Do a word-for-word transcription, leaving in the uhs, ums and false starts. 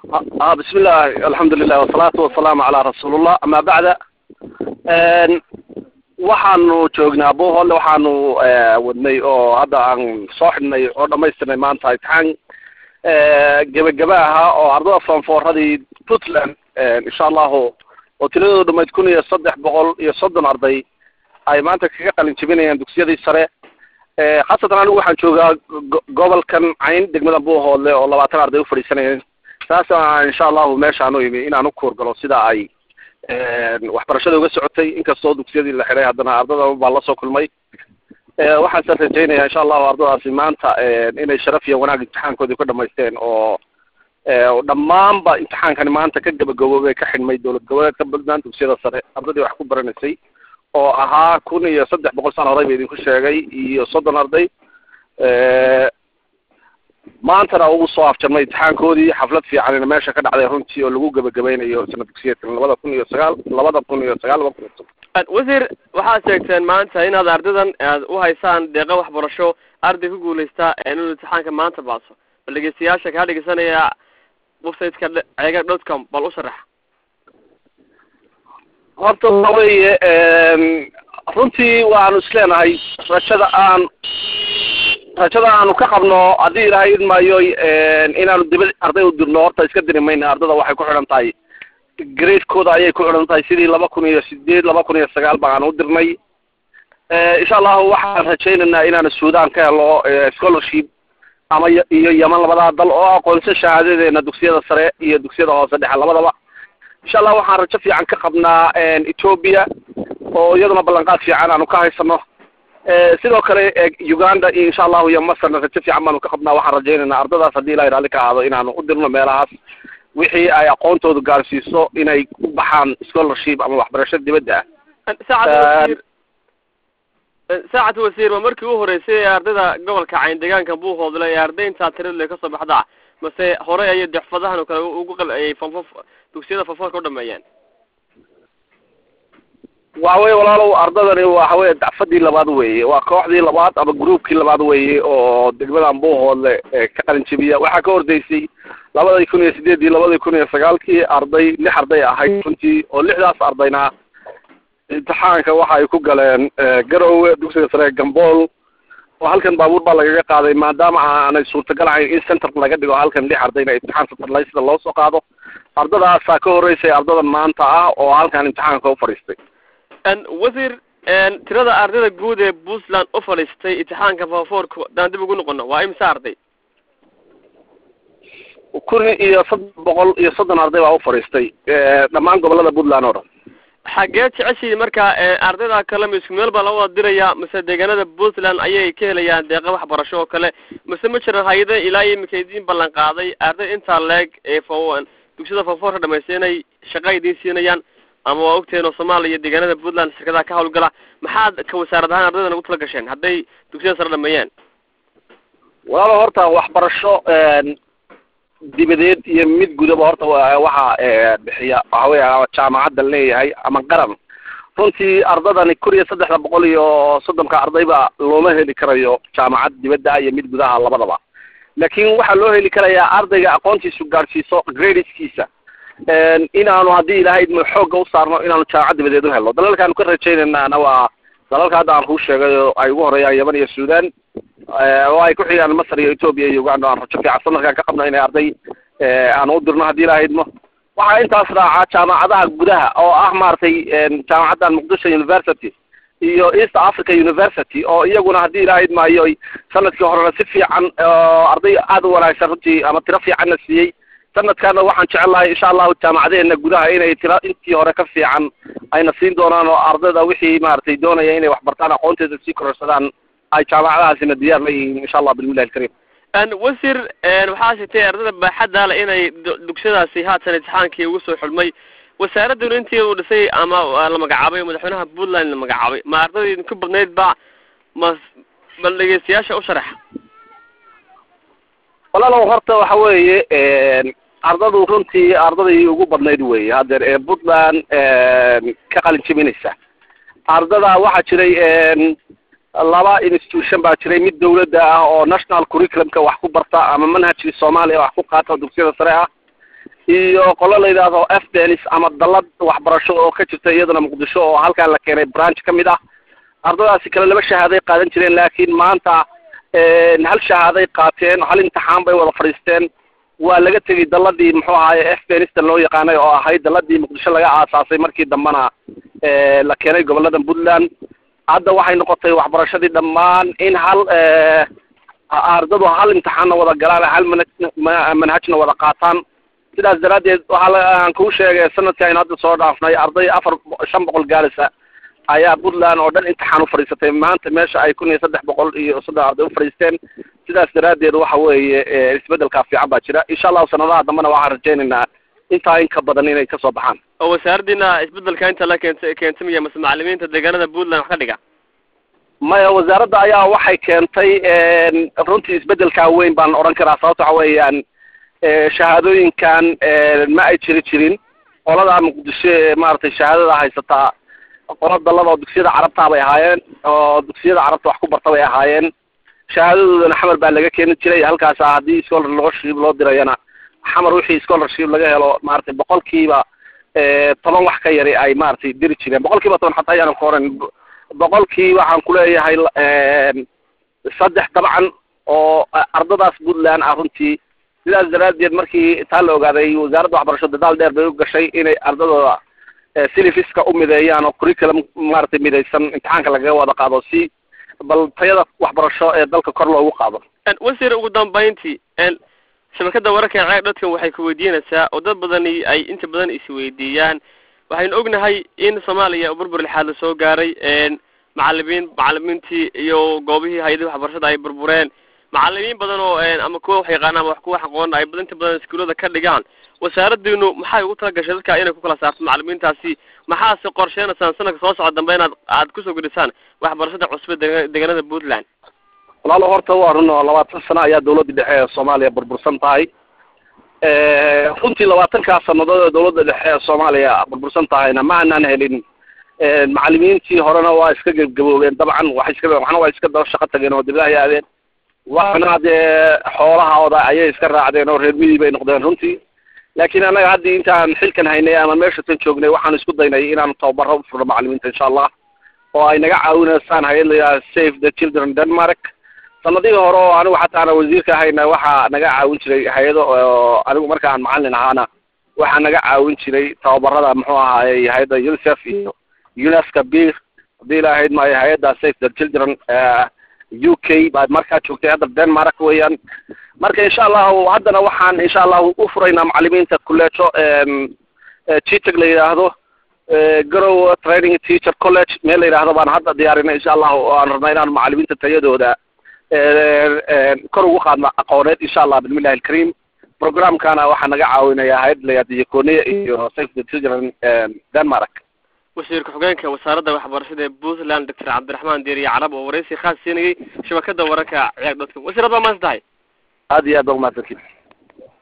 آه بسم الله الحمد لله والصلاة والسلام على رسول الله أما بعد waxaanu joognaa boohole waxaanu wadnay oo hadda aan soo xidhnay oo dhamaystirnay maanta imtixaan gabagaba ahaa oo ardada foonfooradii Puntland insha allahu oo tiradoodu dhamayd kun iyo saddex boqol iyo soddon arday ay maanta kaga qalin jebinayaan dugsiyadii sare khaasatan anigu waxaan joogaa gobolkan cayn degmada boohole oo labaatan arday u fadhiisanayeen taas insha allahu meeshaan u imi inaan u koorgalo sida ay waxbarashada uga socotay inkastoo dugsiyadii la xiray haddana ardada baa la soo kulmay waxaan rajaynayaa insha allahu ardadaasi maanta inay sharaf iyo wanaag imtixaankoodii ku dhamaysteen oo dhammaanba imtixaankani maanta ka gabagaboobay ka xidhmay dowlad goboleedka Puntland dugsiyada sare ardadii wax ku baranaysay oo ahaa kun iyo saddex boqol sano horay ba idinku sheegay iyo soddon arday maantana ugu soo afjarmay imtixaankoodii xaflad fiicanina meesha ka dhacday runtii oo lagu gabagabaynayo sanad dugsiyeedkan labada kun iyo sagaal labada kun iyo sagaal laba kun iyo toban wasiir waxaad sheegteen maanta inaad ardadan aad u haysaan deeqa waxbarasho arday ku guulaysta inuu imtixaanka maanta baaso bal dhegeystayaasha kaa dhegeysanaya website-ka ceega dot com bal u sharax horta waxa weeye runtii waanu isleenahay rajada aan rajada aanu ka qabno haddii ilaahay idmaayo inaanu dibad arday u dirno horta iska diri mayna ardada waxay ku xidhan tahay gradekooda ayay ku xidhan tahay sidii laba kun iyo sideed laba kun iyo sagaal baan u dirnay insha allahu waxaan rajaynaynaa inaanu suudaan ka helo scholarship ama iyo yaman labadaa dal oo aqoonsan shahaadadeena dugsiyada sare iyo dugsiyada hoose dhexe labadaba insha allah waxaan rajo fiican ka qabnaa Ethiopia oo iyaduna ballanqaad fiican aanu ka haysano sidoo kale Uganda insha Allah iyo Masar rajo fiican baanu ka qabnaa waxaan rajaynaynaa ardadaas hadii ilaahay raali ka aado inaanu u dirno meelahaas wixii ay aqoontoodu gaarsiiso inay u baxaan scholarship ama waxbarasho dibadda ah saacad saacad wasiir ma markii uu horeysay ardada gobolka cayn deegaanka buu hoodlay ardaynta tirada ka soo baxda mase hore ay dixfadahan kale ugu qalay fanfaf dugsiyada fanfafka u dhameeyeen waaway walaalow ardadani waxa weeye dacfadii labaad weeye waa kooxdii labaad ama groupkii labaad weeye oo degmada Boohoodle ka qalin jabiya waxa ka hordeysay labada kun iyo sideed iyo labada kun iyo sagaal kii arday lix arday ahayd runtii oo lixdaas ardayna imtixaanka waxa ay ku galeen Garowe dugsiga sare Gambool oo halkan baabuur baa laga qaaday maadaama aanay suurtagal ahayn in center laga dhigo halkan lix ardayna imtixaan satellite loo soo qaado ardadaas ka horeysay ardadan maanta ah oo halkan imtixaanka u fariistay ان وزير ان tirada ardayda guud ee Puntland u fariistay imtixaanka faafoorka daan dib ugu noqono waa imsa arday kun iyo saddex boqol iyo soddon arday baa u fariistay dhammaan gobolada Puntland oo dhan xagee jeceshay marka ardayda kale isku meel baa la wada diraya mise deegaanada Puntland ayay ka helayaan deeqa waxbarasho oo kale mise ma jiraan hay'ado ilaa iyo imikaydin ballan qaaday arday inta leeg ee fawaan dugsiyada faafoorka dhamaysanay shaqaydii siinayaan ama waa ogteen oo Soomaaliya deegaanada Puntland shirkadaha ka hawlgala maxaad ka wasaaradahan ardaydan ugu tala gasheen hadday dugsiyada sare dhameeyeen walaalo horta waxbarasho dibadeed iyo mid gudaba horta waxa bixiya waxa weeye jaamacadda leeyahay ama qaran runtii ardadani kun iyo saddex boqol iyo soddon ka ardayba looma heli karayo jaamacad dibadda iyo mid gudaha labadaba laakiin waxa loo heli karayaa ardayga aqoontiisu gaarsiiso gradeskiisa inaanu hadii ilaahay ma xoog u saarno inaanu jaamacad dibadeed u helno dalalkan ku rajaynayna waa dalalka hadda aan ku sheegay ay ugu horeeyaan Yemen iyo Suudaan oo ay ku xigaan Masar iyo Ethiopia iyo Uganda aan rajo fiican sanadkan ka qabno inay arday aan u dirno hadii ilaahay ma waxa intaas raaca jaamacadaha gudaha oo ah maartay jaamacadda Muqdisho University iyo East Africa University oo iyaguna hadii ilaahay ma iyo sanadkii hore si fiican arday aad u wanaagsan runtii ama tiro fiican siiyay sanadkan waxaan jecelahay insha Allah jaamacadeena gudaha inay tira intii hore ka fiican ayna siin doonaan oo ardayda wixii maartay doonaya inay wax bartaan aqoontooda si kororsadaan ay jaamacadahaasina diyaar leeyihiin insha Allah bilmilaah kariim an wasir an waxa sheegtay ardayda baaxadda la inay dugsiyadaasi haatan imtixaankii ugu soo xulmay wasaaraddu intii uu dhisay ama la magacaabay madaxweynaha Puntland la magacaabay ma ardayda ku badneyd ba ma balagaysiyaasha u sharax walaalo horta waxa weeye ardadu runtii ardadii ugu badnayd weeye hadeer ee Puntland ka qalin jebinaysa ardada waxa jiray laba institution baa jiray mid dawladda ah oo national curriculum ka wax ku barta ama manhajka Soomaaliya wax ku qaata dugsiyada sare ah iyo qolo la yidhaahdo f denis ama dalad waxbarasho oo ka jirta iyadana muqdisho oo halkaan la keenay branch ka mid ah ardadaasi kale laba shahaaday qaadan jireen laakiin maanta hal shahaaday qaateen hal imtixaan bay wada fadhiisteen waa laga tegey daladii muxuu ahaaye f denista loo yaqaanay oo ahayd daladii muqdisho laga aasaasay markii dambena la keenay gobolada puntland hadda waxay noqotay waxbarashadii dhammaan in hal ardadu hal imtixaanna wada galaan hal manhajna wada qaataan sidaas daraaddeed waxaa aan kuu sheegay sanadkii aynu hadda soo dhaafnay arday afar shan boqol gaarisa ayaa puntland oo dhan imtixaan u fadhiisatay maanta meesha ay kun iyo saddex boqol iyo soddon arday u fadhiisteen sidaas daraaddeed waxa weeye isbeddelkaa fiican baa jira insha allahu sanadaha dambena waxaan rajaynaynaa intaa in ka badan inay kasoo baxaan oo wasaaraddiina isbeddelka inta la keent keentamaya mase macalimiinta deegaanada puntland wax ka dhiga maya wasaaradda ayaa waxay keentay runtii isbeddelkaa weyn baan odhan karaa sababta waxa weeyaan shahaadooyinkan ma ay jiri jirin qolada muqdisho ee maaragtay shahaadada haysataa qolo dalada oo dugsiyada carabtaa bay ahaayeen oo dugsiyada carabta wax ku barta bay ahaayeen shahaadadoodana xamar baa laga keeni jiray halkaasa haddii scholarship loo dirayana xamar wixii scholarship laga helo maaragtay boqolkiiba toban wax ka yari ay maaragtay diri jireen boqolkiiba toban xataa ayaanan ka oran boqolkii waxaan kuleeyahay saddex dabcan oo ardadaas puntland ah runtii sidaas daraaddeed markii taa la ogaaday wasaaradda waxbarasho dadaal dheer bay u gashay inay ardadooda silifiska u mideeyaan oo curriculum maaragtay midaysan imtixaanka lagaga wada qaado si bal tayada waxbarasho ee dalka kor loogu qaado wasiir ugu dambayntii shabakada wararka ee ceeb dadkan waxay ku weydiinaysaa oo dad badani ay inta badan isweydiiyaan waxaynu ognahay in soomaaliya burbur lixaad la soo gaaray macalimiin macalimiintii iyo goobihii hay-adaha waxbarashada ay burbureen macalimiin badan oo ama kuwa wax yaqaana ama wax kuwa aqoon ay badinta badan iskuulada ka dhigaan wasaaraddiinu maxay ugu tala gashay dadka inay ku kala saarto macalimiintaasi maxaase qorsheenaysaan sanadka soo socda dambe inaad aad kusoo gudisaan waxbarashada cusub deegaanada puntland walaalo horta waa run oo labaatan sano ayaa dawladda dhexe ee soomaaliya burbursan tahay runtii labaatankaas sanadood ee dawladda dhexe ee soomaaliya burbursan tahayna ma aanaan helin macalimiintii horena waa iska gebgaboobeen dabcan waxay iska waxna waa iska daba shaqo tageen oo dibadaha aadeen waxna dee xoolahooda ayay iska raacdeen oo reer midii bay noqdeen runtii laakiin annaga haddii intaan xilkan haynay ama meeshatan joognay waxaan isku daynay inaanu tababaro u furno macalimiinta insha allah oo ay naga caawinaysaan hay-ad la yidhaha save the children denmark sanadihii hore oo anigu xataa ana wasiirka ahayna waxaa naga caawin jiray hay-ado oo anigu markaan macallin ahaana waxaa naga caawin jiray tababarada muxuu ahaayey hay-adda unicef iyo unesco bir haddii ilaahayd maayo hay-adda save the children u k baad markaa joogtay hadda denmark weeyaan marka insha allahu haddana waxaan insha allahu u furaynaa macalimiinta kuleejo teacher la yidhaahdo garow training teacher college meel la yidhaahdo baan hadda diyaarinay insha allahu oo aan rabnaa inaan macalimiinta tayadooda kor ugu qaadno aqooneed insha allah bismillahi alkarim programkana waxaa naga caawinaya hay-ad la yidhahdo yakooniya iyo save the children denmark wasiirka xogeenka wasaaradda waxbarashada ee puntland doctor cabdiraxmaan diiriye carab oo waraysi khaas siinayay shabakada wararka ceeb dadka wasiirada baa maanta tahay aad iyo aad baa umahadsantiin